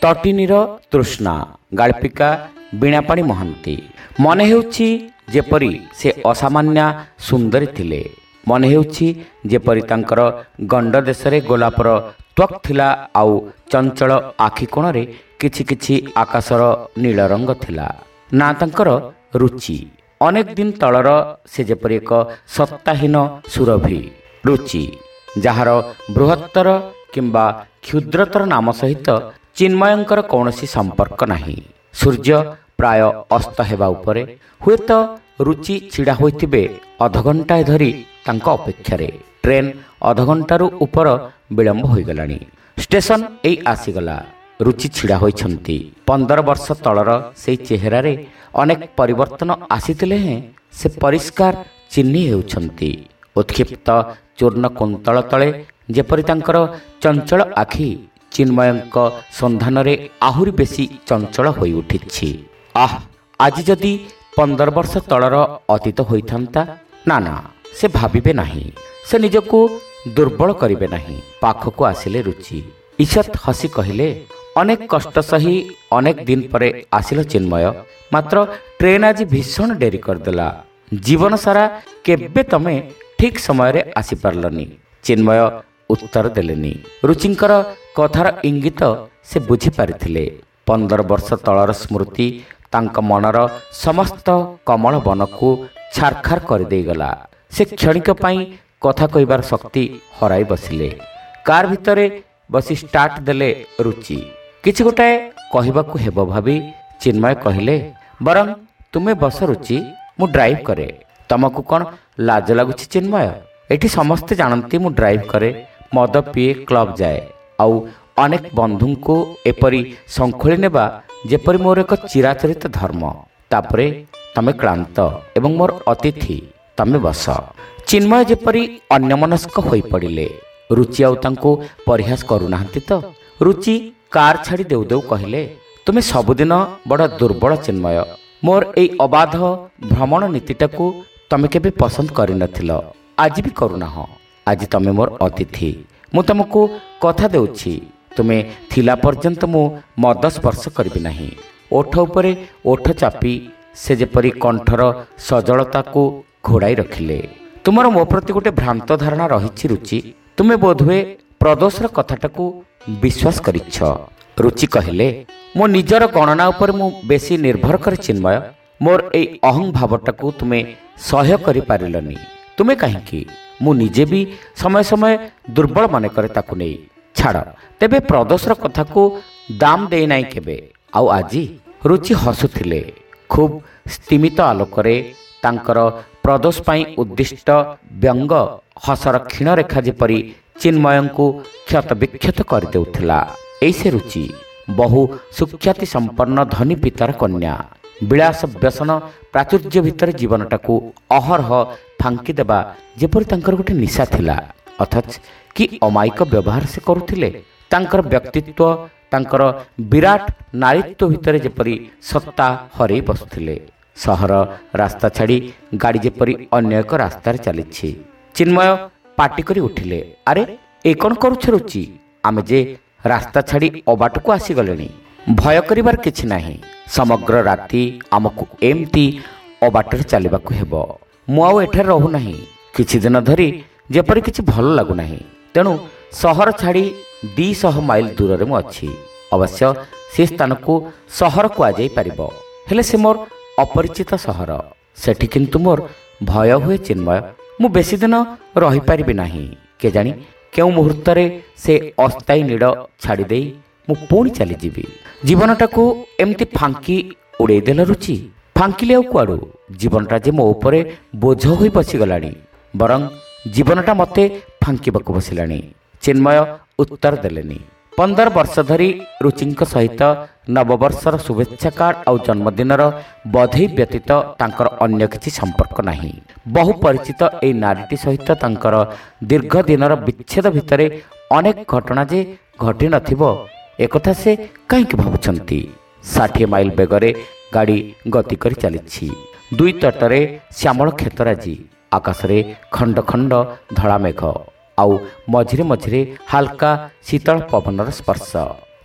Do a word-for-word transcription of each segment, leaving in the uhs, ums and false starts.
ତଟିନୀର ତୃଷ୍ଣା ଗାଳ୍ପିକା ବୀଣାପାଣି ମହାନ୍ତି। ମନେ ହେଉଛି ଯେପରି ସେ ଅସାମାନ୍ୟା ସୁନ୍ଦରୀ ଥିଲେ। ମନେ ହେଉଛି ଯେପରି ତାଙ୍କର ଗଣ୍ଡ ଦେଶରେ ଗୋଲାପର ତ୍ୱକ୍ ଥିଲା ଆଉ ଚଞ୍ଚଳ ଆଖି କୋଣରେ କିଛି କିଛି ଆକାଶର ନୀଳ ରଙ୍ଗ ଥିଲା। ନା ତାଙ୍କର ରୁଚି। ଅନେକ ଦିନ ତଳର ସେ ଯେପରି ଏକ ସତ୍ତାହୀନ ସୁରଭି ରୁଚି, ଯାହାର ବୃହତ୍ତର କିମ୍ବା କ୍ଷୁଦ୍ରତର ନାମ ସହିତ ଚିନ୍ମୟଙ୍କର କୌଣସି ସମ୍ପର୍କ ନାହିଁ। ସୂର୍ଯ୍ୟ ପ୍ରାୟ ଅସ୍ତ ହେବା ଉପରେ। ହୁଏତ ରୁଚି ଛିଡ଼ା ହୋଇଥିବେ ଅଧଘଣ୍ଟାଏ ଧରି ତାଙ୍କ ଅପେକ୍ଷାରେ। ଟ୍ରେନ୍ ଅଧଘଣ୍ଟାରୁ ଉପର ବିଳମ୍ବ ହୋଇଗଲାଣି। ଷ୍ଟେସନ ଏଇ ଆସିଗଲା। ରୁଚି ଛିଡ଼ା ହୋଇଛନ୍ତି। ପନ୍ଦର ବର୍ଷ ତଳର ସେଇ ଚେହେରାରେ ଅନେକ ପରିବର୍ତ୍ତନ ଆସିଥିଲେ ହେଁ ସେ ପରିଷ୍କାର ଚିହ୍ନି ହେଉଛନ୍ତି। ଉତ୍କ୍ଷିପ୍ତ ଚୂର୍ଣ୍ଣ କୁନ୍ତଳ ତଳେ ଯେପରି ତାଙ୍କର ଚଞ୍ଚଳ ଆଖି ଚିନ୍ମୟଙ୍କ ସନ୍ଧାନରେ ଆହୁରି ବେଶୀ ଚଞ୍ଚଳ ହୋଇ ଉଠିଛି। ଆହ, ଆଜି ଯଦି ପନ୍ଦର ବର୍ଷ ତଳର ଅତୀତ ହୋଇଥାନ୍ତା। ନା ନା, ସେ ଭାବିବେ ନାହିଁ। ସେ ନିଜକୁ ଦୁର୍ବଳ କରିବେ ନାହିଁ। ପାଖକୁ ଆସିଲେ ରୁଚି। ଇଷତ୍ ହସି କହିଲେ, ଅନେକ କଷ୍ଟ ସହି ଅନେକ ଦିନ ପରେ ଆସିଲ ଚିନ୍ମୟ। ମାତ୍ର ଟ୍ରେନ୍ ଆଜି ଭୀଷଣ ଡେରି କରିଦେଲା। ଜୀବନ ସାରା କେବେ ତମେ ଠିକ୍ ସମୟରେ ଆସିପାରିଲନି। ଚିନ୍ମୟ ଉତ୍ତର ଦେଲେନି। ରୁଚିଙ୍କର କଥାର ଇଙ୍ଗିତ ସେ ବୁଝିପାରିଥିଲେ। ପନ୍ଦର ବର୍ଷ ତଳର ସ୍ମୃତି ତାଙ୍କ ମନର ସମସ୍ତ କମଳ ବନକୁ ଛାରଖାର କରିଦେଇଗଲା। ସେ କ୍ଷଣିକ ପାଇଁ କଥା କହିବାର ଶକ୍ତି ହରାଇ ବସିଲେ। କାର୍ ଭିତରେ ବସି ଷ୍ଟାର୍ଟ ଦେଲେ ରୁଚି। କିଛି ଗୋଟାଏ କହିବାକୁ ହେବ ଭାବି ଚିନ୍ମୟ କହିଲେ, ବରଂ ତୁମେ ବସ ରୁଚି, ମୁଁ ଡ୍ରାଇଭ୍ କରେ। ତମକୁ କ'ଣ ଲାଜ ଲାଗୁଛି ଚିନ୍ମୟ? ଏଠି ସମସ୍ତେ ଜାଣନ୍ତି ମୁଁ ଡ୍ରାଇଭ୍ କରେ, ମଦ ପିଏ, କ୍ଲବ୍ ଯାଏ। ଆଉ ଅନେକ ବନ୍ଧୁଙ୍କୁ ଏପରି ଶଙ୍ଖୋଳି ନେବା ଯେପରି ମୋର ଏକ ଚିରାଚରିତ ଧର୍ମ। ତାପରେ ତମେ କ୍ଳାନ୍ତ ଏବଂ ମୋର ଅତିଥି, ତମେ ବସ। ଚିନ୍ମୟ ଯେପରି ଅନ୍ୟମନସ୍କ ହୋଇପଡ଼ିଲେ। ରୁଚି ଆଉ ତାଙ୍କୁ ପରିହାସ କରୁନାହାନ୍ତି ତ? ରୁଚି କାର୍ ଛାଡ଼ି ଦେଉ ଦେଉ କହିଲେ, ତୁମେ ସବୁଦିନ ବଡ଼ ଦୁର୍ବଳ ଚିନ୍ମୟ। ମୋର ଏଇ ଅବାଧ ଭ୍ରମଣ ନୀତିଟାକୁ ତମେ କେବେ ପସନ୍ଦ କରିନଥିଲ, ଆଜି ବି କରୁନାହଁ। ଆଜି ତମେ ମୋର ଅତିଥି। ମୁଁ ତମକୁ କଥା ଦେଉଛି, ତୁମେ ଥିଲା ପର୍ଯ୍ୟନ୍ତ ମୁଁ ମଦ ସ୍ପର୍ଶ କରିବି ନାହିଁ। ଓଠ ଉପରେ ଓଠ ଚାପି ସେ ଯେପରି କଣ୍ଠର ସଜଳତାକୁ ଘୋଡ଼ାଇ ରଖିଲେ। ତୁମର ମୋ ପ୍ରତି ଗୋଟେ ଭ୍ରାନ୍ତ ଧାରଣା ରହିଛି ରୁଚି। ତୁମେ ବୋଧହୁଏ ପ୍ରଦୋଷର କଥାଟାକୁ ବିଶ୍ୱାସ କରିଛ। ରୁଚି କହିଲେ, ମୋ ନିଜର ଗଣନା ଉପରେ ମୁଁ ବେଶୀ ନିର୍ଭର କରେ ଚିନ୍ମୟ। ମୋର ଏଇ ଅହଂ ଭାବଟାକୁ ତୁମେ ସହ୍ୟ କରିପାରିଲନି। ତୁମେ କାହିଁକି? ମୁଁ ନିଜେ ବି ସମୟ ସମୟ ଦୁର୍ବଳ ମନେ କରେ ତାକୁ ନେଇ। ଛାଡ଼, ତେବେ ପ୍ରଦୋଷର କଥାକୁ ଦାମ ଦେଇନାହିଁ କେବେ। ଆଉ ଆଜି? ରୁଚି ହସୁଥିଲେ। ଖୁବ୍ ସ୍ତିମିତ ଆଲୋକରେ ତାଙ୍କର ପ୍ରଦୋଷ ପାଇଁ ଉଦ୍ଦିଷ୍ଟ ବ୍ୟଙ୍ଗ ହସର କ୍ଷୀଣରେଖା ଯେପରି ଚିନ୍ମୟଙ୍କୁ କ୍ଷତ ବିକ୍ଷତ କରିଦେଉଥିଲା। ଏଇ ସେ ରୁଚି, ବହୁ ସୁଖ୍ୟାତି ସମ୍ପନ୍ନ ଧନୀ ପିତାର କନ୍ୟା। ବିଳାସ ବ୍ୟସନ ପ୍ରାଚୁର୍ଯ୍ୟ ଭିତରେ ଜୀବନଟାକୁ ଅହରହ ଫାଙ୍କି ଦେବା ଯେପରି ତାଙ୍କର ଗୋଟେ ନିଶା ଥିଲା। ଅଥଚ କି ଅମାୟିକ ବ୍ୟବହାର ସେ କରୁଥିଲେ। ତାଙ୍କର ବ୍ୟକ୍ତିତ୍ୱ, ତାଙ୍କର ବିରାଟ ନାରୀତ୍ୱ ଭିତରେ ଯେପରି ସତ୍ତା ହରେଇ ବସୁଥିଲେ। ସହର ରାସ୍ତା ଛାଡ଼ି ଗାଡ଼ି ଯେପରି ଅନ୍ୟ ଏକ ରାସ୍ତାରେ ଚାଲିଛି। ଚିନ୍ମୟ ପାଟି କରି ଉଠିଲେ, ଆରେ ଏ କ'ଣ କରୁଛ ରୁଚି? ଆମେ ଯେ ରାସ୍ତା ଛାଡ଼ି ଅବାଟକୁ ଆସିଗଲେଣି। ଭୟ କରିବାର କିଛି ନାହିଁ। ସମଗ୍ର ରାତି ଆମକୁ ଏମିତି ଅବାଟରେ ଚାଲିବାକୁ ହେବ। ମୁଁ ଆଉ ଏଠାରେ ରହୁନାହିଁ। କିଛି ଦିନ ଧରି ଯେପରି କିଛି ଭଲ ଲାଗୁନାହିଁ। ତେଣୁ ସହର ଛାଡ଼ି ଦୁଇଶହ ମାଇଲ ଦୂରରେ ମୁଁ ଅଛି। ଅବଶ୍ୟ ସେ ସ୍ଥାନକୁ ସହର କୁହାଯାଇପାରିବ, ହେଲେ ସେ ମୋର ଅପରିଚିତ ସହର। ସେଠି କିନ୍ତୁ ମୋର ଭୟ ହୁଏ ଚିନ୍ମୟ। ମୁଁ ବେଶୀ ଦିନ ରହିପାରିବି ନାହିଁ। କେଜାଣି କେଉଁ ମୁହୂର୍ତ୍ତରେ ସେ ଅସ୍ଥାୟୀ ନୀଡ଼ ଛାଡ଼ିଦେଇ ମୁଁ ପୁଣି ଚାଲିଯିବି। ଜୀବନଟାକୁ ଏମିତି ଫାଙ୍କି ଉଡ଼େଇଦେଲ ରୁଚି। ଫାଙ୍କିଲି ଆଉ କୁଆଡ଼ୁ? ଜୀବନଟା ଯେ ମୋ ଉପରେ ବୋଝ ହୋଇ ବସିଗଲାଣି, ବରଂ ଜୀବନଟା ମୋତେ ଫାଙ୍କିବାକୁ ବସିଲାଣି। ଚିନ୍ମୟ ଉତ୍ତର ଦେଲେନି। ପନ୍ଦର ବର୍ଷ ଧରି ରୁଚିଙ୍କ ସହିତ ନବବର୍ଷର ଶୁଭେଚ୍ଛା କାର୍ଡ଼ ଆଉ ଜନ୍ମଦିନର ବଧେଇ ବ୍ୟତୀତ ତାଙ୍କର ଅନ୍ୟ କିଛି ସମ୍ପର୍କ ନାହିଁ। ବହୁ ପରିଚିତ ଏହି ନାରୀଟି ସହିତ ତାଙ୍କର ଦୀର୍ଘ ଦିନର ବିଚ୍ଛେଦ ଭିତରେ ଅନେକ ଘଟଣା ଯେ ଘଟିନଥିବ ଏକଥା ସେ କାହିଁକି ଭାବୁଛନ୍ତି? ଷାଠିଏ ମାଇଲ ବେଗରେ ଗାଡ଼ି ଗତି କରି ଚାଲିଛି। ଦୁଇ ତଟରେ ଶ୍ୟାମଳ କ୍ଷେତରାଜି, ଆକାଶରେ ଖଣ୍ଡ ଖଣ୍ଡ ଧଳା ମେଘ, ଆଉ ମଝିରେ ମଝିରେ ହାଲକା ଶୀତଳ ପବନର ସ୍ପର୍ଶ।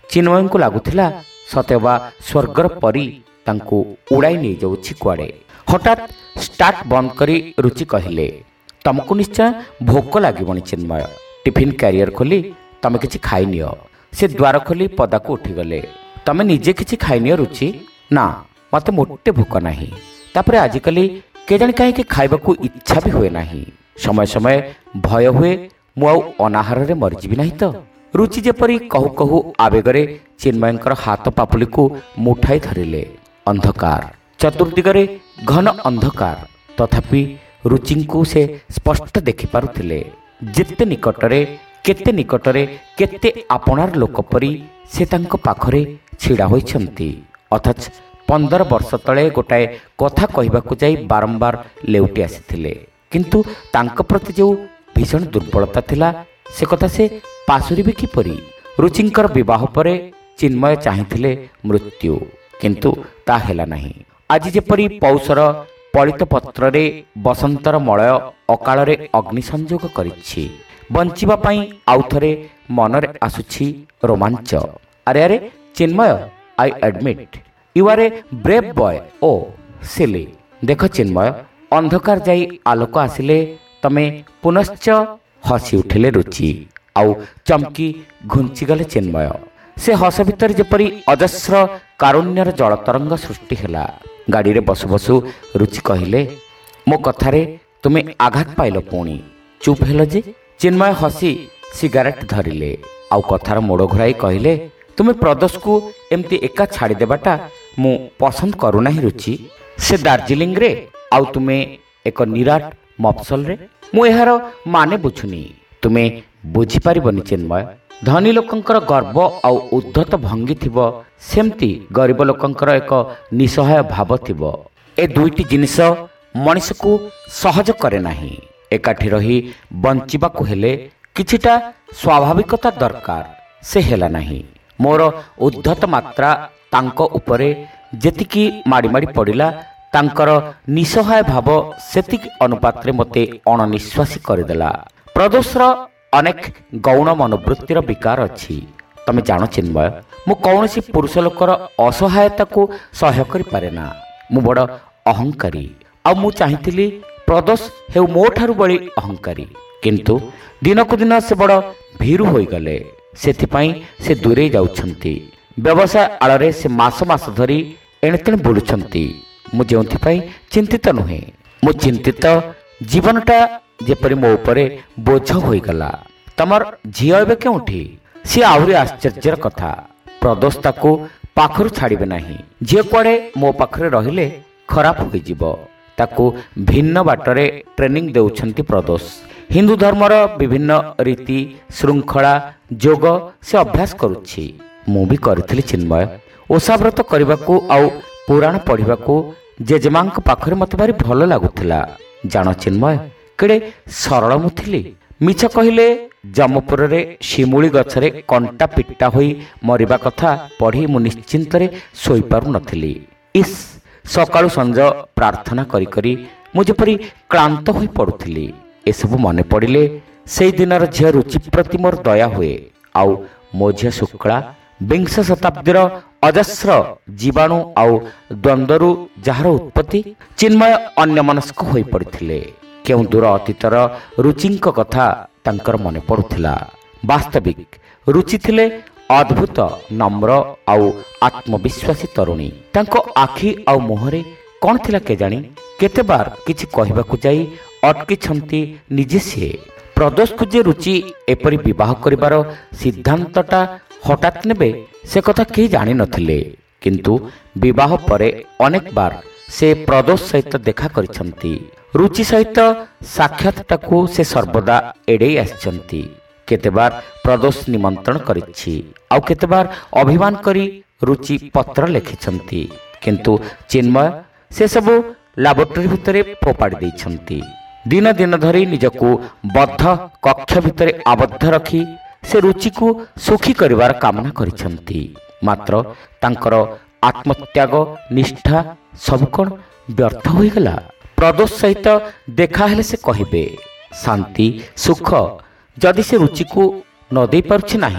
ଚିନ୍ମୟଙ୍କୁ ଲାଗୁଥିଲା ସତେବା ସ୍ୱର୍ଗର ପରି ତାଙ୍କୁ ଉଡ଼ାଇ ନେଇଯାଉଛି କୁଆଡ଼େ। ହଠାତ୍ ଷ୍ଟାର୍ଟ ବନ୍ଦ କରି ରୁଚି କହିଲେ, ତମକୁ ନିଶ୍ଚୟ ଭୋକ ଲାଗିବଣି ଚିନ୍ମୟ। ଟିଫିନ୍ କ୍ୟାରିୟର ଖୋଲି ତମେ କିଛି ଖାଇନିଅ। ସେ ଦ୍ୱାର ଖୋଲି ପଦାକୁ ଉଠିଗଲେ। ତମେ ନିଜେ କିଛି ଖାଇନିଅ ରୁଚି। ନା, ମୋତେ ମୋଟେ ଭୋକ ନାହିଁ। ତାପରେ ଆଜିକାଲି କେଜାଣି କାହିଁକି ଖାଇବାକୁ ଇଚ୍ଛା ବି ହୁଏ ନାହିଁ। ସମୟ ସମୟ ଭୟ ହୁଏ ମୁଁ ଆଉ ଅନାହାରରେ ମରିଯିବି ନାହିଁ ତ। ରୁଚି ଯେପରି କହୁ କହୁ ଆବେଗରେ ଚିନ୍ମୟଙ୍କର ହାତ ପାପୁଲିକୁ ମୁଠାଇ ଧରିଲେ। ଅନ୍ଧକାର, ଚତୁର୍ଦିଗରେ ଘନ ଅନ୍ଧକାର। ତଥାପି ରୁଚିଙ୍କୁ ସେ ସ୍ପଷ୍ଟ ଦେଖିପାରୁଥିଲେ। ଯେତେ ନିକଟରେ, କେତେ ନିକଟରେ, କେତେ ଆପଣାର ଲୋକ ପରି ସେ ତାଙ୍କ ପାଖରେ ଛିଡ଼ା ହୋଇଛନ୍ତି। ଅଥଚ ପନ୍ଦର ବର୍ଷ ତଳେ ଗୋଟାଏ କଥା କହିବାକୁ ଯାଇ ବାରମ୍ବାର ଲେଉଟି ଆସିଥିଲେ। କିନ୍ତୁ ତାଙ୍କ ପ୍ରତି ଯେଉଁ ଭୀଷଣ ଦୁର୍ବଳତା ଥିଲା, ସେ କଥା ସେ ପାଶୋରିବେ କିପରି? ରୁଚିଙ୍କର ବିବାହ ପରେ ଚିନ୍ମୟ ଚାହିଁଥିଲେ ମୃତ୍ୟୁ, କିନ୍ତୁ ତାହା ହେଲା ନାହିଁ। ଆଜି ଯେପରି ପୌଷର ପଳିତ ପତ୍ରରେ ବସନ୍ତର ମଳୟ ଅକାଳରେ ଅଗ୍ନି ସଂଯୋଗ କରିଛି। ବଞ୍ଚିବା ପାଇଁ ଆଉଥରେ ମନରେ ଆସୁଛି ରୋମାଞ୍ଚ। ଆରେ ଆରେ Chinmay, I admit you are a brave boy. Oh silly. ଦେଖ ଚିନ୍ମୟ, ଅନ୍ଧକାର ଯାଇ ଆଲୋକ ଆସିଲେ ତମେ ପୁନଶ୍ଚ। ହସି ଉଠିଲେ ରୁଚି, ଆଉ ଚମକି ଘୁଞ୍ଚିଗଲେ ଚିନ୍ମୟ। ସେ ହସ ଭିତରେ ଯେପରି ଅଜସ୍ର କାରୁଣ୍ୟର ଜଳତରଙ୍ଗ ସୃଷ୍ଟି ହେଲା। ଗାଡ଼ିରେ ବସୁ ବସୁ ରୁଚି କହିଲେ, ମୋ କଥାରେ ତୁମେ ଆଘାତ ପାଇଲ ପୁଣି? ଚୁପ୍ ହେଲ ଯେ? ଚିନ୍ମୟ ହସି ସିଗାରେଟ୍ ଧରିଲେ, ଆଉ କଥାର ମୋଡ଼ ଘୁରାଇ କହିଲେ, ତୁମେ ପ୍ରଦୋଷକୁ ଏମିତି ଏକା ଛାଡ଼ିଦେବାଟା ମୁଁ ପସନ୍ଦ କରୁନାହିଁ ରୁଚି। ସେ ଦାର୍ଜିଲିଂରେ, ଆଉ ତୁମେ ଏକ ନିରାଟ ମଫସଲରେ। ମୁଁ ଏହାର ମାନେ ବୁଝୁନି। ତୁମେ ବୁଝିପାରିବନି ଚିନ୍ମୟ। ଧନୀ ଲୋକଙ୍କର ଗର୍ବ ଆଉ ଉଦ୍ଧତ ଭଙ୍ଗୀ ଥିବ, ସେମିତି ଗରିବ ଲୋକଙ୍କର ଏକ ନିଃସହାୟ ଭାବ ଥିବ। ଏ ଦୁଇଟି ଜିନିଷ ମଣିଷକୁ ସହଜ କରେ ନାହିଁ। ଏକାଠି ରହି ବଞ୍ଚିବାକୁ ହେଲେ କିଛିଟା ସ୍ୱାଭାବିକତା ଦରକାର। ସେ ହେଲା ନାହିଁ। ମୋର ଉଦ୍ଧତ ମାତ୍ରା ତାଙ୍କ ଉପରେ ଯେତିକି ମାଡ଼ି ମାଡ଼ି ପଡ଼ିଲା, ତାଙ୍କର ନିଃସହାୟ ଭାବ ସେତିକି ଅନୁପାତରେ ମୋତେ ଅଣନିଶ୍ୱାସୀ କରିଦେଲା। ପ୍ରଦୋଷର ଅନେକ ଗୌଣ ମନୋବୃତ୍ତିର ବିକାର ଅଛି। ତମେ ଜାଣ ଚିନ୍ମୟ, ମୁଁ କୌଣସି ପୁରୁଷ ଲୋକର ଅସହାୟତାକୁ ସହ୍ୟ କରିପାରେ ନା। ମୁଁ ବଡ଼ ଅହଙ୍କାରୀ, ଆଉ ମୁଁ ଚାହିଁଥିଲି ପ୍ରଦୋଷ ହେଉ ମୋ ଠାରୁ ବଳି ଅହଙ୍କାରୀ। କିନ୍ତୁ ଦିନକୁ ଦିନ ସେ ବଡ଼ ଭୀରୁ ହୋଇଗଲେ। ସେଥିପାଇଁ ସେ ଦୂରେଇ ଯାଉଛନ୍ତି। ବ୍ୟବସାୟ ଆଳରେ ସେ ମାସ ମାସ ଧରି ଏଣେତେଣେ ବୁଲୁଛନ୍ତି। ମୁଁ ଯେଉଁଥିପାଇଁ ଚିନ୍ତିତ ନୁହେଁ। ମୁଁ ଚିନ୍ତିତ ଜୀବନଟା ଯେପରି ମୋ ଉପରେ ବୋଝ ହୋଇଗଲା। ତମର ଝିଅ ଏବେ କେଉଁଠି? ସିଏ ଆହୁରି ଆଶ୍ଚର୍ଯ୍ୟର କଥା। ପ୍ରଦୋଷ ତାକୁ ପାଖରୁ ଛାଡ଼ିବେ ନାହିଁ। ଝିଅ କୁଆଡ଼େ ମୋ ପାଖରେ ରହିଲେ ଖରାପ ହୋଇଯିବ। ତାକୁ ଭିନ୍ନ ବାଟରେ ଟ୍ରେନିଂ ଦେଉଛନ୍ତି ପ୍ରଦୋଷ। ହିନ୍ଦୁ ଧର୍ମର ବିଭିନ୍ନ ରୀତି ଶୃଙ୍ଖଳା ଯୋଗ ସେ ଅଭ୍ୟାସ କରୁଛି। ମୁଁ ବି କରିଥିଲି ଚିନ୍ମୟ। ଓଷାବ୍ରତ କରିବାକୁ ଆଉ ପୁରାଣ ପଢ଼ିବାକୁ ଜେଜେମାଙ୍କ ପାଖରେ ମୋତେ ଭାରି ଭଲ ଲାଗୁଥିଲା। ଜାଣ ଚିନ୍ମୟ, କେଡ଼େ ସରଳ ମୁଁ ଥିଲି। ମିଛ କହିଲେ ଯମପୁରରେ ଶିମୁଳି ଗଛରେ କଣ୍ଟା ପିଟା ହୋଇ ମରିବା କଥା ପଢ଼ି ମୁଁ ନିଶ୍ଚିନ୍ତରେ ଶୋଇପାରୁନଥିଲି। ଇସ୍, ସକାଳୁ ସଞ୍ଜ ପ୍ରାର୍ଥନା କରି କରି ମୁଁ ଯେପରି କ୍ଳାନ୍ତ ହୋଇ ପଡ଼ୁଥିଲି। ଏସବୁ ମନେ ପଡ଼ିଲେ ସେଇ ଦିନର ଝିଅ ରୁଚି ପ୍ରତି ମୋର ଦୟା ହୁଏ। ଆଉ ମୋ ଝିଅ ଶୁକ୍ଳା, ବିଂଶ ଶତାବ୍ଦୀର ଅଜସ୍ର ଜୀବାଣୁ ଆଉ ଦ୍ୱନ୍ଦ୍ୱରୁ ଯାହାର ଉତ୍ପତ୍ତି। ଚିନ୍ମୟ ଅନ୍ୟମନସ୍କ ହୋଇପଡ଼ିଥିଲେ। କେଉଁ ଦୂର ଅତୀତର ରୁଚିଙ୍କ କଥା ତାଙ୍କର ମନେ ପଡ଼ୁଥିଲା। ବାସ୍ତବିକ ରୁଚି ଥିଲେ ଅଦ୍ଭୁତ ନମ୍ର ଆଉ ଆତ୍ମବିଶ୍ୱାସୀ ତରୁଣୀ। ତାଙ୍କ ଆଖି ଆଉ ମୁହଁରେ କ'ଣ ଥିଲା କେଜାଣି? କେତେବାର କିଛି କହିବାକୁ ଯାଇ ଅଟକିଛନ୍ତି ନିଜେ ସିଏ। ପ୍ରଦୋଷକୁ ଯେ ରୁଚି ଏପରି ବିବାହ କରିବାର ସିଦ୍ଧାନ୍ତଟା ହଠାତ୍ ନେବେ, ସେ କଥା କେହି ଜାଣିନଥିଲେ। କିନ୍ତୁ ବିବାହ ପରେ ଅନେକ ବାର ସେ ପ୍ରଦୋଷ ସହିତ ଦେଖା କରିଛନ୍ତି। ରୁଚି ସହିତ ସାକ୍ଷାତଟାକୁ ସେ ସର୍ବଦା ଏଡ଼େଇ ଆସିଛନ୍ତି। କେତେବାର ପ୍ରଦୋଷ ନିମନ୍ତ୍ରଣ କରିଛି, ଆଉ କେତେବାର ଅଭିମାନ କରି ରୁଚି ପତ୍ର ଲେଖିଛନ୍ତି। କିନ୍ତୁ ଚିନ୍ମୟ ସେସବୁ ଲାବୋରେଟୋରୀ ଭିତରେ ଫୋପାଡ଼ି ଦେଇଛନ୍ତି। ଦିନ ଦିନ ଧରି ନିଜକୁ ବଦ୍ଧ କକ୍ଷ ଭିତରେ ଆବଦ୍ଧ ରଖି ସେ ରୁଚିକୁ ସୁଖୀ କରିବାର କାମନା କରିଛନ୍ତି। ମାତ୍ର ତାଙ୍କର ଆତ୍ମତ୍ୟାଗ ନିଷ୍ଠା ସବୁ କ'ଣ ବ୍ୟର୍ଥ ହୋଇଗଲା? ପ୍ରଦୋଷ ସହିତ ଦେଖା ହେଲେ ସେ କହିବେ ଶାନ୍ତି ସୁଖ। ଯଦି ସେ ରୁଚିକୁ ନ ଦେଇପାରୁଛି ନାହିଁ,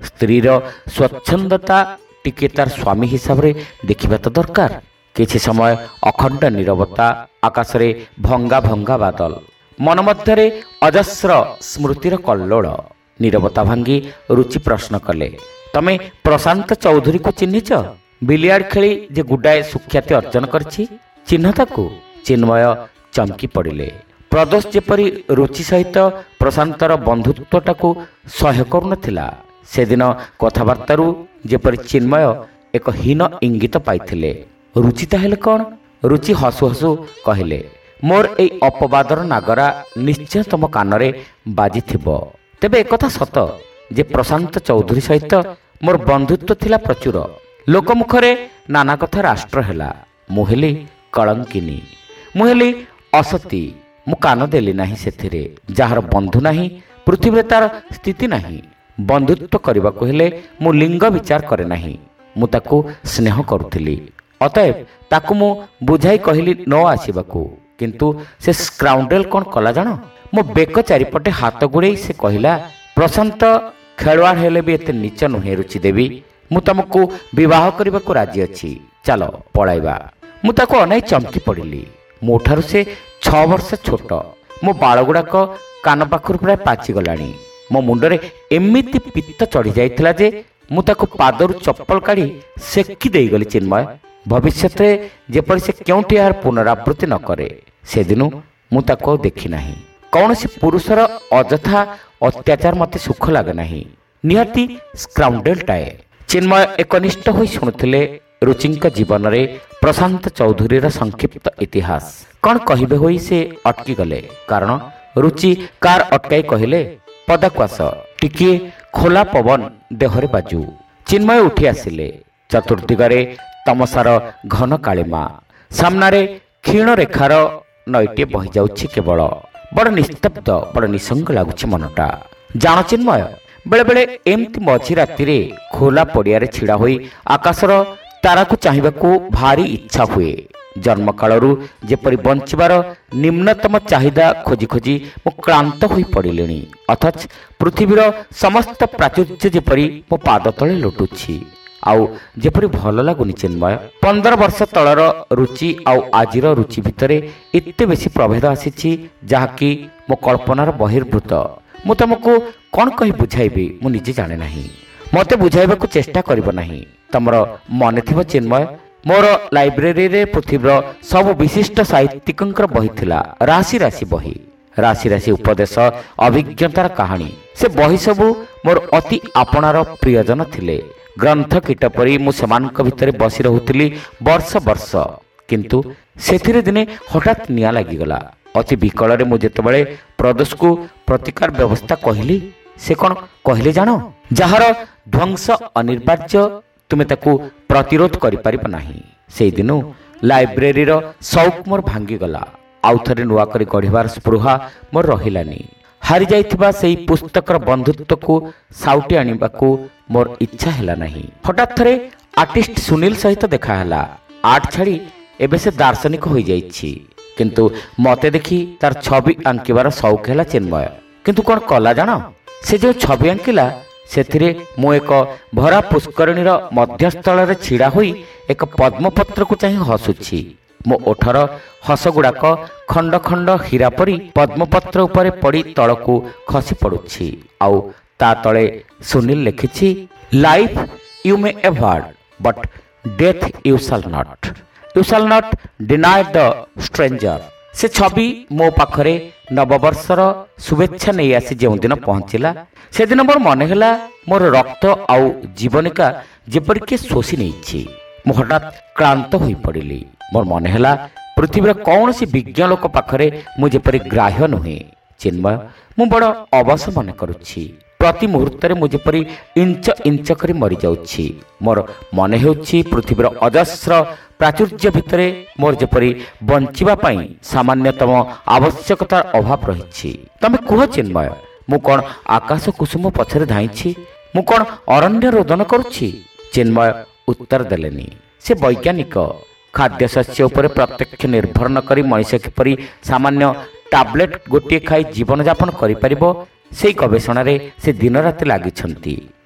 ସ୍ତ୍ରୀର ସ୍ୱଚ୍ଛନ୍ଦତା ଟିକେ ତାର ସ୍ୱାମୀ ହିସାବରେ ଦେଖିବା ତ ଦରକାର। କିଛି ସମୟ ଅଖଣ୍ଡ ନୀରବତା, ଆକାଶରେ ଭଙ୍ଗା ଭଙ୍ଗା ବାଦଲ, ମନ ମଧ୍ୟରେ ଅଜସ୍ର ସ୍ମୃତିର କଲ୍ଲୋଳ। ନୀରବତା ଭାଙ୍ଗି ରୁଚି ପ୍ରଶ୍ନ କଲେ, ତମେ ପ୍ରଶାନ୍ତ ଚୌଧୁରୀକୁ ଚିହ୍ନିଛ? ବିଲିଆର୍ଡ ଖେଳି ଯେ ଗୁଡାଏ ସୁଖ୍ୟାତି ଅର୍ଜନ କରିଛି, ଚିହ୍ନ ତାକୁ? ଚିନ୍ମୟ ଚମକି ପଡ଼ିଲେ। ପ୍ରଦୋଷ ଯେପରି ରୁଚି ସହିତ ପ୍ରଶାନ୍ତର ବନ୍ଧୁତ୍ୱଟାକୁ ସହ୍ୟ କରୁନଥିଲା, ସେଦିନ କଥାବାର୍ତ୍ତାରୁ ଯେପରି ଚିନ୍ମୟ ଏକ ହୀନ ଇଙ୍ଗିତ ପାଇଥିଲେ। ରୁଚି ତାହେଲେ କ'ଣ? ରୁଚି ହସୁ ହସୁ କହିଲେ, ମୋର ଏଇ ଅପବାଦର ନାଗରା ନିଶ୍ଚୟ ତମ କାନରେ ବାଜିଥିବ। ତେବେ ଏକଥା ସତ ଯେ ପ୍ରଶାନ୍ତ ଚୌଧୁରୀ ସହିତ ମୋର ବନ୍ଧୁତ୍ୱ ଥିଲା ପ୍ରଚୁର। ଲୋକମୁଖରେ ନାନା କଥା ରାଷ୍ଟ୍ର ହେଲା। ମୁଁ ହେଲି କଳଙ୍କିନୀ, ମୁଁ ହେଲି ଅସତୀ। ମୁଁ କାନ ଦେଲି ନାହିଁ ସେଥିରେ। ଯାହାର ବନ୍ଧୁ ନାହିଁ, ପୃଥିବୀରେ ତାର ସ୍ଥିତି ନାହିଁ। ବନ୍ଧୁତ୍ୱ କରିବାକୁ ହେଲେ ମୁଁ ଲିଙ୍ଗ ବିଚାର କରେ ନାହିଁ। ମୁଁ ତାକୁ ସ୍ନେହ କରୁଥିଲି, ଅତଏବ ତାକୁ ମୁଁ ବୁଝାଇ କହିଲି ନ ଆସିବାକୁ। କିନ୍ତୁ ସେ ସ୍କାଉଣ୍ଡେଲ କ'ଣ କଲା ଜାଣ? ମୋ ବେକ ଚାରିପଟେ ହାତ ଗୁଡ଼େଇ ସେ କହିଲା, ପ୍ରଶାନ୍ତ ଖେଳୁଆଡ଼ ହେଲେ ବି ଏତେ ନୀଚ ନୁହେଁ ରୁଚି ଦେବୀ। ମୁଁ ତମକୁ ବିବାହ କରିବାକୁ ରାଜି ଅଛି, ଚାଲ ପଳାଇବା। ମୁଁ ତାକୁ ଅନାଇ ଚମକି ପଡ଼ିଲି। ମୋ ଠାରୁ ସେ ଛଅ ବର୍ଷ ଛୋଟ। ମୋ ବାଳଗୁଡ଼ାକ କାନ ପାଖରୁ ପ୍ରାୟ ପାଚିଗଲାଣି। ମୋ ମୁଣ୍ଡରେ ଏମିତି ପିତ୍ତ ଚଢ଼ି ଯାଇଥିଲା ଯେ ମୁଁ ତାକୁ ପାଦରୁ ଚପଲ କାଢ଼ି ସେକି ଦେଇଗଲି। ଚିନ୍ମୟ, ଭବିଷ୍ୟତରେ ଯେପରି ସେ କେଉଁଠି ଏହାର ପୁନରାବୃତ୍ତି ନ କରେ। ସେଦିନୁ ମୁଁ ତାକୁ ଆଉ ଦେଖି ନାହିଁ। କୌଣସି ପୁରୁଷର ଅଯଥା ଅତ୍ୟାଚାର ମୋତେ ସୁଖ ଲାଗେ ନାହିଁ, ନିହାତି ସ୍କାଉଣ୍ଡେଲଟାଏ। ଚିନ୍ମୟ ଏକନିଷ୍ଠ ହୋଇ ଶୁଣୁଥିଲେ ରୁଚିଙ୍କ ଜୀବନରେ ପ୍ରଶାନ୍ତ ଚୌଧୁରୀର ସଂକ୍ଷିପ୍ତ ଇତିହାସ। କ'ଣ କହିବେ ହୋଇ ସେ ଅଟକିଗଲେ, କାରଣ ରୁଚି କାର ଅଟକାଇ କହିଲେ, ପଦାକୁ ଆସ, ଟିକିଏ ଖୋଲା ପବନ ଦେହରେ ବାଜୁ। ଚିନ୍ମୟ ଉଠି ଆସିଲେ। ଚତୁର୍ଦିଗରେ ତମସାର ଘନ କାଳିମା, ସାମ୍ନାରେ କ୍ଷୀଣ ରେଖାର ନଈଟିଏ ବହିଯାଉଛି କେବଳ। ବଡ଼ ନିସ୍ତବ୍ଧ, ବଡ଼ ନିସଙ୍ଗ ଲାଗୁଛି ମନଟା। ଜାଣ ଚିନ୍ମୟ, ବେଳେବେଳେ ଏମିତି ମଝି ରାତିରେ ଖୋଲା ପଡ଼ିଆରେ ଛିଡ଼ା ହୋଇ ଆକାଶର ତାରାକୁ ଚାହିଁବାକୁ ଭାରି ଇଚ୍ଛା ହୁଏ। ଜନ୍ମକାଳରୁ ଯେପରି ବଞ୍ଚିବାର ନିମ୍ନତମ ଚାହିଦା ଖୋଜି ଖୋଜି ମୁଁ କ୍ଳାନ୍ତ ହୋଇ ପଡ଼ିଲିଣି, ଅଥଚ ପୃଥିବୀର ସମସ୍ତ ପ୍ରାଚୁର୍ଯ୍ୟ ଯେପରି ମୋ ପାଦ ତଳେ ଲୋଟୁଛି। ଆଉ ଯେପରି ଭଲ ଲାଗୁନି ଚିନ୍ମୟ। ପନ୍ଦର ବର୍ଷ ତଳର ରୁଚି ଆଉ ଆଜିର ରୁଚି ଭିତରେ ଏତେ ବେଶୀ ପ୍ରଭେଦ ଆସିଛି, ଯାହାକି ମୋ କଳ୍ପନାର ବହିର୍ଭୂତ। ମୁଁ ତମକୁ କ'ଣ କହି ବୁଝାଇବି ମୁଁ ନିଜେ ଜାଣେ ନାହିଁ। ମୋତେ ବୁଝାଇବାକୁ ଚେଷ୍ଟା କରିବ ନାହିଁ। ତମର ମନେ ଥିବ ଚିନ୍ମୟ, ମୋର ଲାଇବ୍ରେରୀରେ ପୃଥିବୀର ସବୁ ବିଶିଷ୍ଟ ସାହିତ୍ୟିକଙ୍କର ବହି ଥିଲା। ରାଶି ରାଶି ବହି, ରାଶି ରାଶି ଉପଦେଶ, ଅଭିଜ୍ଞତାର କାହାଣୀ। ସେ ବହି ସବୁ ମୋର ଅତି ଆପଣାର ପ୍ରିୟଜନ ଥିଲେ। ଗ୍ରନ୍ଥ କୀଟ ପରି ମୁଁ ସେମାନଙ୍କ ଭିତରେ ବସି ରହୁଥିଲି ବର୍ଷ ବର୍ଷ। କିନ୍ତୁ ସେଥିରେ ଦିନେ ହଠାତ୍ ନିଆଁ ଲାଗିଗଲା। ଅତି ବିକଳରେ ମୁଁ ଯେତେବେଳେ ପ୍ରଦୋଷକୁ ପ୍ରତିକାର ବ୍ୟବସ୍ଥା କହିଲି, ସେ କ'ଣ କହିଲେ ଜାଣ? ଯାହାର ଧ୍ୱଂସ ଅନିବାର୍ଯ୍ୟ, ତୁମେ ତାକୁ ପ୍ରତିରୋଧ କରିପାରିବ ନାହିଁ। ସେଇଦିନୁ ଲାଇବ୍ରେରୀର ସଉକ ମୋର ଭାଙ୍ଗିଗଲା। ଆଉ ଥରେ ନୂଆ କରି ଗଢ଼ିବାର ସ୍ପୃହା ମୋର ରହିଲାନି। ହାରିଯାଇଥିବା ସେହି ପୁସ୍ତକର ବନ୍ଧୁତ୍ୱକୁ ସାଉଟି ଆଣିବାକୁ ମୋର ଇଚ୍ଛା ହେଲା ନାହିଁ। ହଠାତ୍ ଥରେ ଆର୍ଟିଷ୍ଟ ସୁନୀଲ ସହିତ ଦେଖା ହେଲା। ଆର୍ଟ ଛାଡ଼ି ଏବେ ସେ ଦାର୍ଶନିକ ହୋଇଯାଇଛି। କିନ୍ତୁ ମୋତେ ଦେଖି ତାର ଛବି ଆଙ୍କିବାର ସଉକ ହେଲା ଚିନ୍ମୟ। କିନ୍ତୁ କ'ଣ କଲା ଜାଣ? ସେ ଯେଉଁ ଛବି ଆଙ୍କିଲା, ସେଥିରେ ମୁଁ ଏକ ଭରା ପୁଷ୍କରିଣୀର ମଧ୍ୟସ୍ଥଳରେ ଛିଡ଼ା ହୋଇ ଏକ ପଦ୍ମପତ୍ରକୁ ଚାହିଁ ହସୁଛି। ମୋ ଓଠର ହସଗୁଡ଼ାକ ଖଣ୍ଡ ଖଣ୍ଡ ହୀରା ପରି ପଦ୍ମପତ୍ର ଉପରେ ପଡ଼ି ତଳକୁ ଖସି ପଡ଼ୁଛି। ଆଉ ତା ତଳେ ସୁନୀଲ ଲେଖିଛି, life you may avoid but death you shall not, you shall not deny the stranger. ସେ ଛବି ମୋ ପାଖରେ ନବବର୍ଷର ଶୁଭେଚ୍ଛା ନେଇ ଆସି ଯେଉଁଦିନ ପହଞ୍ଚିଲା, ସେଦିନ ମୋର ମନେ ହେଲା ମୋର ରକ୍ତ ଆଉ ଜୀବନିକା ଯେପରି କିଏ ଶୋଷି ନେଇଛି। ମୁଁ ହଠାତ୍ କ୍ଳାନ୍ତ ହୋଇପଡ଼ିଲି। ମୋର ମନେ ହେଲା ପୃଥିବୀର କୌଣସି ବିଜ୍ଞ ଲୋକ ପାଖରେ ମୁଁ ଯେପରି ଗ୍ରାହ୍ୟ ନୁହେଁ। ଚିନ୍ମୟ, ମୁଁ ବଡ଼ ଅବଶ ମନେ କରୁଛି। ପ୍ରତି ମୁହୂର୍ତ୍ତରେ ମୁଁ ଯେପରି ଇଞ୍ଚ ଇଞ୍ଚ କରି ମରିଯାଉଛି। ମୋର ମନେ ହେଉଛି ପୃଥିବୀର ଅଜସ୍ର ପ୍ରାଚୁର୍ଯ୍ୟ ଭିତରେ ମୋର ଯେପରି ବଞ୍ଚିବା ପାଇଁ ସାମାନ୍ୟତମ ଆବଶ୍ୟକତାର ଅଭାବ ରହିଛି। ତମେ କୁହ ଚିନ୍ମୟ, ମୁଁ କ'ଣ ଆକାଶ କୁସୁମ ପଛରେ ଧାଇଁଛି? ମୁଁ କ'ଣ ଅରଣ୍ୟ ରୋଦନ କରୁଛି? ଚିନ୍ମୟ ଉତ୍ତର ଦେଲେନି। ସେ ବୈଜ୍ଞାନିକ। ଖାଦ୍ୟଶସ୍ୟ ଉପରେ ପ୍ରତ୍ୟକ୍ଷ ନିର୍ଭର ନ କରି ମଣିଷ କିପରି ସାମାନ୍ୟ ଟାବଲେଟ୍ ଗୋଟିଏ ଖାଇ ଜୀବନଯାପନ କରିପାରିବ, ସେହି ଗବେଷଣାରେ ସେ ଦିନରାତି ଲାଗିଛନ୍ତି।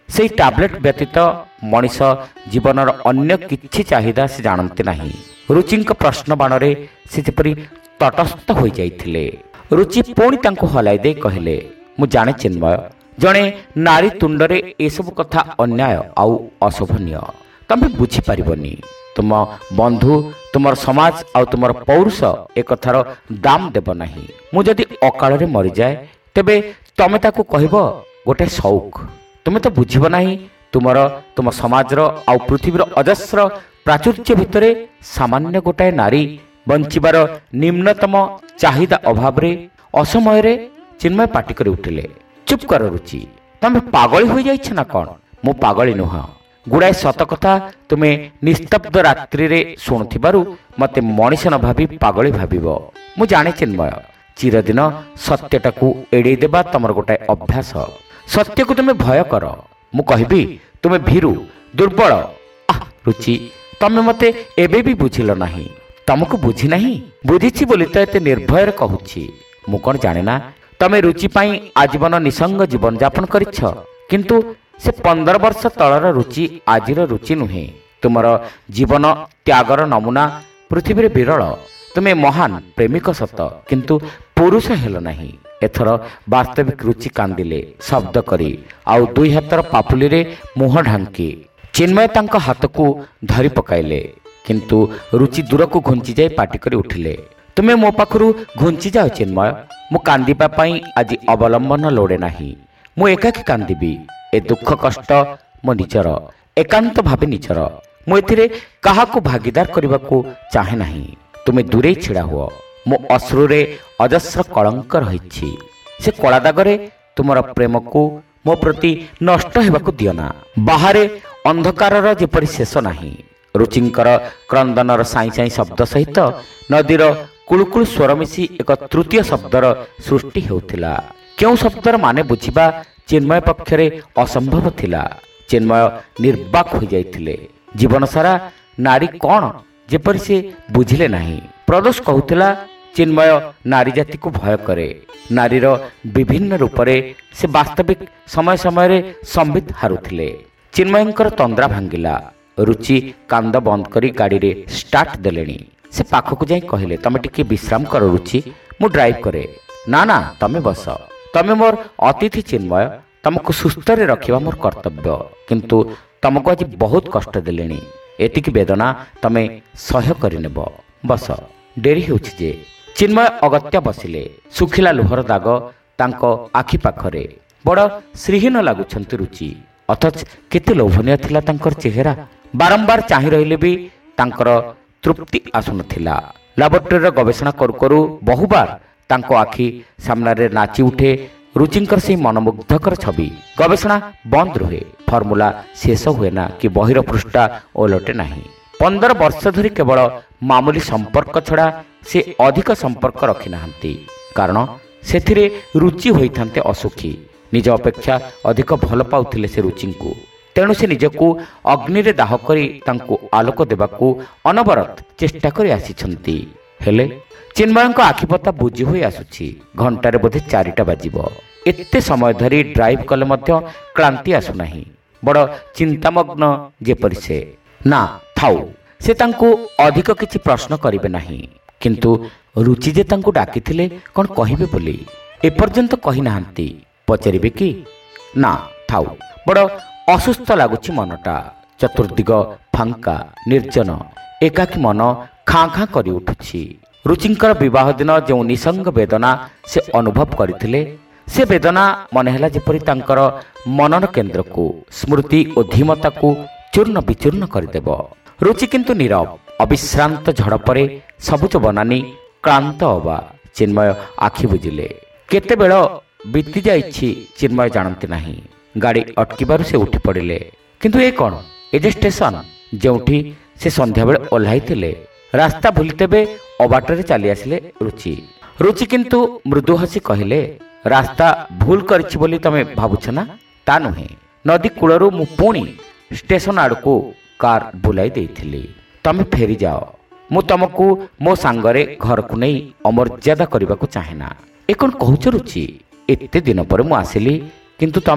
ସେଇ ଟାବଲେଟ୍ ବ୍ୟତୀତ ମଣିଷ ଜୀବନର ଅନ୍ୟ କିଛି ଚାହିଦା ସେ ଜାଣନ୍ତି ନାହିଁ। ରୁଚିଙ୍କ ପ୍ରଶ୍ନ ବାଣରେ ସେ ଯେପରି ତଟସ୍ଥ ହୋଇଯାଇଥିଲେ। ରୁଚି ପୁଣି ତାଙ୍କୁ ହଲାଇ ଦେଇ କହିଲେ, ମୁଁ ଜାଣେ ଚିନ୍ମୟ, ଜଣେ ନାରୀ ତୁଣ୍ଡରେ ଏସବୁ କଥା ଅନ୍ୟାୟ ଆଉ ଅଶୋଭନୀୟ। ତମେ ବୁଝିପାରିବନି। ତୁମ ବନ୍ଧୁ, ତୁମର ସମାଜ ଆଉ ତୁମର ପୌରୁଷ ଏ କଥାର ଦାମ ଦେବ ନାହିଁ। ମୁଁ ଯଦି ଅକାଳରେ ମରିଯାଏ ତେବେ ତମେ ତାକୁ କହିବ ଗୋଟେ ସଉକ। ତୁମେ ତ ବୁଝିବ ନାହିଁ ତୁମର, ତୁମ ସମାଜର ଆଉ ପୃଥିବୀର ଅଜସ୍ର ପ୍ରାଚୁର୍ଯ୍ୟ ଭିତରେ ସାମାନ୍ୟ ଗୋଟାଏ ନାରୀ ବଞ୍ଚିବାର ନିମ୍ନତମ ଚାହିଦା ଅଭାବରେ ଅସମୟରେ ଚିନ୍ମୟ ପାଟି କରି ଉଠିଲେ। ଚୁପ୍ କର ରୁଚି, ତମେ ପାଗଳି ହୋଇଯାଇଛ ନା କ'ଣ? ମୁଁ ପାଗଳି ନୁହଁ। ଗୁଡ଼ାଏ ସତ କଥା ତୁମେ ନିସ୍ତବ୍ଧ ରାତ୍ରିରେ ଶୁଣୁଥିବାରୁ ମୋତେ ମଣିଷ ନ ଭାବି ପାଗଳି ଭାବିବ। ମୁଁ ଜାଣେ ଚିନ୍ମୟ, ଚିରଦିନ ସତ୍ୟଟାକୁ ଏଡ଼େଇ ଦେବା ତମର ଗୋଟାଏ ଅଭ୍ୟାସ। ସତ୍ୟକୁ ତୁମେ ଭୟ କର। ମୁଁ କହିବି ତୁମେ ଭୀରୁ, ଦୁର୍ବଳ। ଆଃ ରୁଚି, ତମେ ମୋତେ ଏବେ ବି ବୁଝିଲ ନାହିଁ। ତମକୁ ବୁଝି ନାହିଁ? ବୁଝିଛି ବୋଲି ତ ଏତେ ନିର୍ଭୟରେ କହୁଛି। ମୁଁ କ'ଣ ଜାଣେ ନା ତମେ ରୁଚି ପାଇଁ ଆଜୀବନ ନିସଙ୍ଗ ଜୀବନଯାପନ କରିଛ। କିନ୍ତୁ ସେ ପନ୍ଦର ବର୍ଷ ତଳର ରୁଚି ଆଜିର ରୁଚି ନୁହେଁ। ତୁମର ଜୀବନ ତ୍ୟାଗର ନମୁନା ପୃଥିବୀରେ ବିରଳ। ତୁମେ ମହାନ ପ୍ରେମିକ ସତ, କିନ୍ତୁ ପୁରୁଷ ହେଲ ନାହିଁ। ଏଥର ବାସ୍ତବିକ ରୁଚି କାନ୍ଦିଲେ ଶବ୍ଦ କରି, ଆଉ ଦୁଇ ହାତର ପାପୁଲିରେ ମୁହଁ ଢାଙ୍କି। ଚିନ୍ମୟ ତାଙ୍କ ହାତକୁ ଧରି ପକାଇଲେ, କିନ୍ତୁ ରୁଚି ଦୂରକୁ ଘୁଞ୍ଚି ଯାଇ ପାଟି କରି ଉଠିଲେ, ତୁମେ ମୋ ପାଖରୁ ଘୁଞ୍ଚି ଯାଅ ଚିନ୍ମୟ। ମୁଁ କାନ୍ଦିବା ପାଇଁ ଆଜି ଅବଲମ୍ବନ ଲୋଡ଼େ ନାହିଁ। ମୁଁ ଏକାକି କାନ୍ଦିବି। ଏ ଦୁଃଖ କଷ୍ଟ ମୋ ନିଜର, ଏକାନ୍ତ ଭାବେ ନିଜର। ମୁଁ ଏଥିରେ କାହାକୁ ଭାଗିଦାର କରିବାକୁ ଚାହେଁ ନାହିଁ। ତୁମେ ଦୂରେଇ ଛିଡ଼ା ହୁଅ। ମୋ ଅଶ୍ରୁରେ ଅଜସ୍ର କଳଙ୍କ ରହିଛି। ସେ କଳା ଦାଗରେ ତୁମର ପ୍ରେମକୁ ମୋ ପ୍ରତି ନଷ୍ଟ ହେବାକୁ ଦିଅ ନା। ବାହାରେ ଅନ୍ଧକାରର ଯେପରି ଶେଷ ନାହିଁ। ରୁଚିଙ୍କର କ୍ରନ୍ଦନର ସାଇଁ ସାଇଁ ଶବ୍ଦ ସହିତ ନଦୀର କୁଳୁକୁଳୁ ସ୍ୱର ମିଶି ଏକ ତୃତୀୟ ଶବ୍ଦର ସୃଷ୍ଟି ହେଉଥିଲା। କେଉଁ ଶବ୍ଦର ମାନେ ବୁଝିବା ଚିନ୍ମୟ ପକ୍ଷରେ ଅସମ୍ଭବ ଥିଲା। ଚିନ୍ମୟ ନିର୍ବାକ ହୋଇଯାଇଥିଲେ। ଜୀବନ ସାରା ନାରୀ କ'ଣ ଯେପରି ସେ ବୁଝିଲେ ନାହିଁ। ପ୍ରଦୋଷ କହୁଥିଲା, ଚିନ୍ମୟ ନାରୀ ଜାତିକୁ ଭୟ କରେ। ନାରୀର ବିଭିନ୍ନ ରୂପରେ ସେ ବାସ୍ତବିକ ସମୟ ସମୟରେ ସମ୍ବିତ ହାରୁଥିଲେ। ଚିନ୍ମୟଙ୍କର ତନ୍ଦ୍ରା ଭାଙ୍ଗିଲା। ରୁଚି କାନ୍ଦ ବନ୍ଦ କରି ଗାଡ଼ିରେ ଷ୍ଟାର୍ଟ ଦେଲେଣି। ସେ ପାଖକୁ ଯାଇ କହିଲେ, ତମେ ଟିକେ ବିଶ୍ରାମ କର ରୁଚି, ମୁଁ ଡ୍ରାଇଭ୍ କରେ। ନା ନା, ତମେ ବସ। ତମେ ମୋର ଅତିଥି ଚିନ୍ମୟ, ତମକୁ ସୁସ୍ଥରେ ରଖିବା ମୋର କର୍ତ୍ତବ୍ୟ। କିନ୍ତୁ ତମକୁ ଆଜି ବହୁତ କଷ୍ଟ ଦେଲେଣି। ଏତିକି ବେଦନା ତମେ ସହ୍ୟ କରିନେବ। ବସ, ଡେରି ହେଉଛି ଯେ। ଚିନ୍ମୟ ଅଗତ୍ୟା ବସିଲେ। ଶୁଖିଲା ଲୁହର ଦାଗ ତାଙ୍କ ଆଖି ପାଖରେ। ବଡ଼ ଶ୍ରୀହୀନ ଲାଗୁଛନ୍ତି ରୁଚି, ଅଥଚ କେତେ ଲୋଭନୀୟ ଥିଲା ତାଙ୍କର ଚେହେରା। ବାରମ୍ବାର ଚାହିଁ ରହିଲେ ବି ତାଙ୍କର ତୃପ୍ତି ଆସୁନଥିଲା। ଲାବୋରେଟୋରୀର ଗବେଷଣା କରୁ କରୁ ବହୁବାର ତାଙ୍କ ଆଖି ସାମ୍ନାରେ ନାଚି ଉଠେ ରୁଚିଙ୍କର ସେହି ମନମୁଗ୍ଧକର ଛବି। ଗବେଷଣା ବନ୍ଦ ରୁହେ, ଫର୍ମୁଲା ଶେଷ ହୁଏ ନା କି ବହିର ପୃଷ୍ଠା ଓଲଟେ ନାହିଁ। ପନ୍ଦର ବର୍ଷ ଧରି କେବଳ ମାମୁଲି ସମ୍ପର୍କ ଛଡ଼ା ସେ ଅଧିକ ସମ୍ପର୍କ ରଖିନାହାନ୍ତି। କାରଣ ସେଥିରେ ରୁଚି ହୋଇଥାନ୍ତେ ଅସୁଖୀ। ନିଜ ଅପେକ୍ଷା ଅଧିକ ଭଲ ପାଉଥିଲେ ସେ ରୁଚିଙ୍କୁ। ତେଣୁ ସେ ନିଜକୁ ଅଗ୍ନିରେ ଦାହ କରି ତାଙ୍କୁ ଆଲୋକ ଦେବାକୁ ଅନବରତ ଚେଷ୍ଟା କରି ଆସିଛନ୍ତି। ହେଲେ ଚିନ୍ମୟଙ୍କ ଆଖିପତା ବୁଝି ହୋଇ ଆସୁଛି। ଘଣ୍ଟାରେ ବୋଧେ ଚାରିଟା ବାଜିବ। ଏତେ ସମୟ ଧରି ଡ୍ରାଇଭ୍ କଲେ ମଧ୍ୟ କ୍ଳାନ୍ତି ଆସୁନାହିଁ। ବଡ଼ ଚିନ୍ତାମଗ୍ନ ଯେପରି ସେ। ନା ଥାଉ, ସେ ତାଙ୍କୁ ଅଧିକ କିଛି ପ୍ରଶ୍ନ କରିବେ ନାହିଁ। କିନ୍ତୁ ରୁଚି ଯେ ତାଙ୍କୁ ଡାକିଥିଲେ କ'ଣ କହିବେ ବୋଲି ଏପର୍ଯ୍ୟନ୍ତ କହିନାହାନ୍ତି। ପଚାରିବେ କି? ନା ଥାଉ, ବଡ଼ ଅସୁସ୍ଥ ଲାଗୁଛି ମନଟା। ଚତୁର୍ଦିଗ ଫାଙ୍କା, ନିର୍ଜନ, ଏକାକୀ ମନ ଖାଁ ଖାଁ କରି ଉଠୁଛି। ରୁଚିଙ୍କର ବିବାହ ଦିନ ଯେଉଁ ନିସଙ୍ଗ ବେଦନା ସେ ଅନୁଭବ କରିଥିଲେ, ସେ ବେଦନା ମନେ ହେଲା ଯେପରି ତାଙ୍କର ମନନ କେନ୍ଦ୍ରକୁ, ସ୍ମୃତି ଓ ଧୀମତାକୁ ଚୂର୍ଣ୍ଣ ବିଚୂର୍ଣ୍ଣ କରିଦେବ। ରୁଚି କିନ୍ତୁ ନୀରବ। ଅବିଶ୍ରାନ୍ତ ଝଡ଼ ପରେ ସବୁଜ ବନାନୀ କ୍ଳାନ୍ତ ଅବା। ଚିନ୍ମୟ ଆଖି ବୁଜିଲେ। କେତେବେଳ ବିତି ଯାଇଛି ଚିନ୍ମୟ ଜାଣନ୍ତି ନାହିଁ। ଗାଡ଼ି ଅଟକିବାରୁ ସେ ଉଠି ପଡ଼ିଲେ। କିନ୍ତୁ ଏ କ'ଣ? ଏ ଯେ ଷ୍ଟେସନ ଯେଉଁଠି ସେ ସନ୍ଧ୍ୟାବେଳେ ଓହ୍ଲାଇଥିଲେ। ରାସ୍ତା ଭୁଲି ତେବେ ଅବାଟରେ ଚାଲି ଆସିଲେ ରୁଚି। ରୁଚି କିନ୍ତୁ ମୃଦୁ ହସି କହିଲେ, ରାସ୍ତା ଭୁଲ କରିଛି ବୋଲି ତମେ ଭାବୁଛ ନା? ତା ନୁହେଁ। ନଦୀ କୂଳରୁ ମୁଁ ପୁଣି ଷ୍ଟେସନ ଆଡ଼କୁ କାର୍ ବୁଲାଇ ଦେଇଥିଲି। ତମେ ଫେରିଯାଅ। ମୁଁ ତମକୁ ମୋ ସାଙ୍ଗରେ ଘରକୁ ନେଇ ଅମର୍ଯ୍ୟାଦା କରିବାକୁ ଚାହେଁ ନା। ଏ କ'ଣ କହୁଛ ରୁଚି? ଏତେ ଦିନ ପରେ ମୁଁ ଆସିଲି, କିନ୍ତୁ ତମେ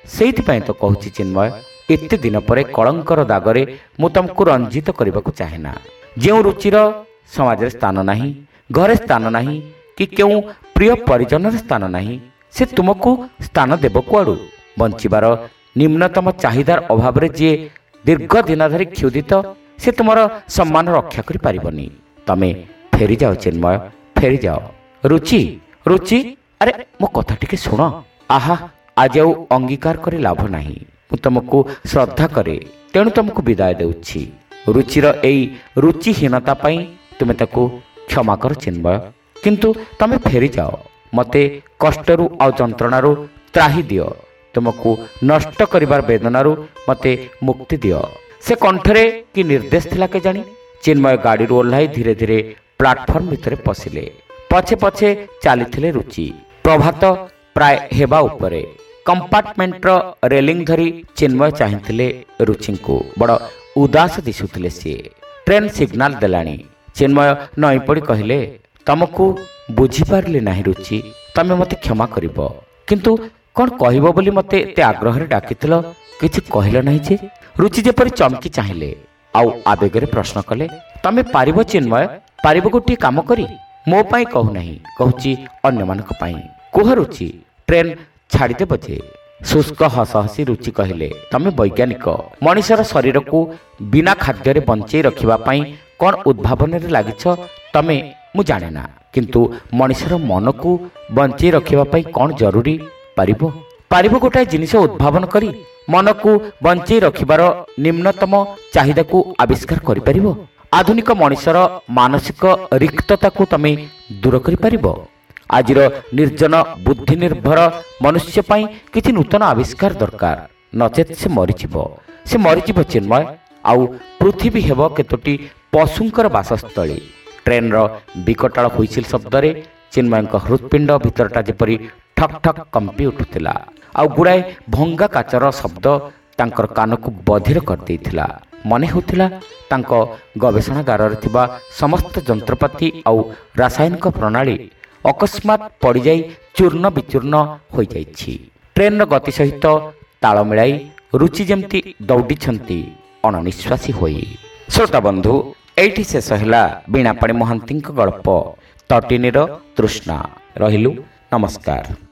ସେଇଥିପାଇଁ ତ କହୁଛି ଚିନ୍ମୟ, ଏତେ ଦିନ ପରେ କଳଙ୍କର ଦାଗରେ ମୁଁ ତମକୁ ରଞ୍ଜିତ କରିବାକୁ ଚାହେଁନା। ଯେଉଁ ରୁଚିର ସମାଜରେ ସ୍ଥାନ ନାହିଁ, ଘରେ ସ୍ଥାନ ନାହିଁ, କି କେଉଁ ପ୍ରିୟ ପରିଜନରେ ସ୍ଥାନ ନାହିଁ, ସେ ତୁମକୁ ସ୍ଥାନ ଦେବ କୁଆଡ଼ୁ? ବଞ୍ଚିବାର ନିମ୍ନତମ ଚାହିଦାର ଅଭାବରେ ଯିଏ ଦୀର୍ଘ ଦିନ ଧରି କ୍ଷୁଧିତ, ସେ ତୁମର ସମ୍ମାନ ରକ୍ଷା କରିପାରିବନି। ତମେ ଫେରିଯାଅ ଚିନ୍ମୟ, ଫେରିଯାଅ। ରୁଚି, ରୁଚି, ଆରେ ମୋ କଥା ଟିକେ ଶୁଣ। ଆହା, ଆଜି ଆଉ ଅଙ୍ଗୀକାର କରି ଲାଭ ନାହିଁ। ମୁଁ ତମକୁ ଶ୍ରଦ୍ଧା କରେ, ତେଣୁ ତମକୁ ବିଦାୟ ଦେଉଛି। ରୁଚିର ଏଇ ରୁଚିହୀନତା ପାଇଁ ତୁମେ ତାକୁ କ୍ଷମା କର ଚିନ୍ମୟ, କିନ୍ତୁ ତମେ ଫେରିଯାଅ। ମୋତେ କଷ୍ଟରୁ ଆଉ ଯନ୍ତ୍ରଣାରୁ ତ୍ରାହି ଦିଅ। ତୁମକୁ ନଷ୍ଟ କରିବାର ବେଦନାରୁ ମୋତେ ମୁକ୍ତି ଦିଅ। ସେ କଣ୍ଠରେ କି ନିର୍ଦ୍ଦେଶ ଥିଲା କେଜାଣି? ଚିନ୍ମୟ ଗାଡ଼ିରୁ ଓହ୍ଲାଇ ଧୀରେ ଧୀରେ ପ୍ଲାଟଫର୍ମ ଭିତରେ ପଶିଲେ। ପଛେ ପଛେ ଚାଲିଥିଲେ ରୁଚି। ପ୍ରଭାତ ପ୍ରାୟ ହେବା ଉପରେ। କମ୍ପାର୍ଟମେଣ୍ଟର ରେଲିଂ ଧରି ଚିନ୍ମୟ ଚାହିଁଥିଲେ ରୁଚିଙ୍କୁ। ବଡ଼ ଉଦାସ ଦିଶୁଥିଲେ ସିଏ। ଟ୍ରେନ୍ ସିଗ୍ନାଲ ଦେଲାଣି। ଚିନ୍ମୟ ନଇଁ ପଡ଼ି କହିଲେ, ତମକୁ ବୁଝିପାରିଲି ନାହିଁ ରୁଚି, ତମେ ମୋତେ କ୍ଷମା କରିବ। କିନ୍ତୁ କ'ଣ କହିବ ବୋଲି ମୋତେ ଏତେ ଆଗ୍ରହରେ ଡାକିଥିଲ, କିଛି କହିଲ ନାହିଁ ଯେ? ରୁଚି ଯେପରି ଚମକି ଚାହିଁଲେ, ଆଉ ଆବେଗରେ ପ୍ରଶ୍ନ କଲେ, ତମେ ପାରିବ ଚିନ୍ମୟ, ପାରିବ ଗୋଟିଏ କାମ କରି? ମୋ ପାଇଁ କହୁନାହିଁ, କହୁଛି ଅନ୍ୟମାନଙ୍କ ପାଇଁ। କୁହ ରୁଚି, ଟ୍ରେନ୍ ଛାଡ଼ିଦେବ ଯେ? ଶୁଷ୍କ ହସ ହସି ରୁଚି କହିଲେ, ତମେ ବୈଜ୍ଞାନିକ। ମଣିଷର ଶରୀରକୁ ବିନା ଖାଦ୍ୟରେ ବଞ୍ଚେଇ ରଖିବା ପାଇଁ କ'ଣ ଉଦ୍ଭାବନରେ ଲାଗିଛ ତମେ ମୁଁ ଜାଣେ ନା, କିନ୍ତୁ ମଣିଷର ମନକୁ ବଞ୍ଚେଇ ରଖିବା ପାଇଁ କ'ଣ ଜରୁରୀ? ପାରିବ? ପାରିବ ଗୋଟାଏ ଜିନିଷ ଉଦ୍ଭାବନ କରି ମନକୁ ବଞ୍ଚେଇ ରଖିବାର ନିମ୍ନତମ ଚାହିଦାକୁ ଆବିଷ୍କାର କରିପାରିବ? ଆଧୁନିକ ମଣିଷର ମାନସିକ ରିକ୍ତତାକୁ ତମେ ଦୂର କରିପାରିବ? ଆଜିର ନିର୍ଜନ ବୁଦ୍ଧି ନିର୍ଭର ମନୁଷ୍ୟ ପାଇଁ କିଛି ନୂତନ ଆବିଷ୍କାର ଦରକାର, ନଚେତ୍ ସେ ମରିଯିବ। ସେ ମରିଯିବ ଚିନ୍ମୟ, ଆଉ ପୃଥିବୀ ହେବ କେତୋଟି ପଶୁଙ୍କର ବାସସ୍ଥଳୀ। ଟ୍ରେନ୍ର ବିକଟାଳ ହୁଇସିଲ୍ ଶବ୍ଦରେ ଚିନ୍ମୟଙ୍କ ହୃତ୍ପିଣ୍ଡ ଭିତରଟା ଯେପରି ଠକ୍ ଠକ୍ କମ୍ପି ଉଠୁଥିଲା। ଆଉ ଗୁଡ଼ାଏ ଭଙ୍ଗା କାଚର ଶବ୍ଦ ତାଙ୍କର କାନକୁ ବଧିର କରିଦେଇଥିଲା। ମନେ ହେଉଥିଲା ତାଙ୍କ ଗବେଷଣାଗାରରେ ଥିବା ସମସ୍ତ ଯନ୍ତ୍ରପାତି ଆଉ ରାସାୟନିକ ପ୍ରଣାଳୀ ଅକସ୍ମାତ୍ ପଡ଼ିଯାଇ ଚୂର୍ଣ୍ଣ ବିଚୂର୍ଣ୍ଣ ହୋଇଯାଇଛି। ଟ୍ରେନ୍ର ଗତି ସହିତ ତାଳ ମିଳାଇ ରୁଚି ଯେମିତି ଦୌଡ଼ିଛନ୍ତି ଅଣନିଶ୍ୱାସୀ ହୋଇ। ଶ୍ରୋତାବନ୍ଧୁ, ଏଇଠି ଶେଷ ହେଲା ବୀଣାପାଣି ମହାନ୍ତିଙ୍କ ଗଳ୍ପ ତଟିନୀର ତୃଷ୍ଣା। ରହିଲୁ, ନମସ୍କାର।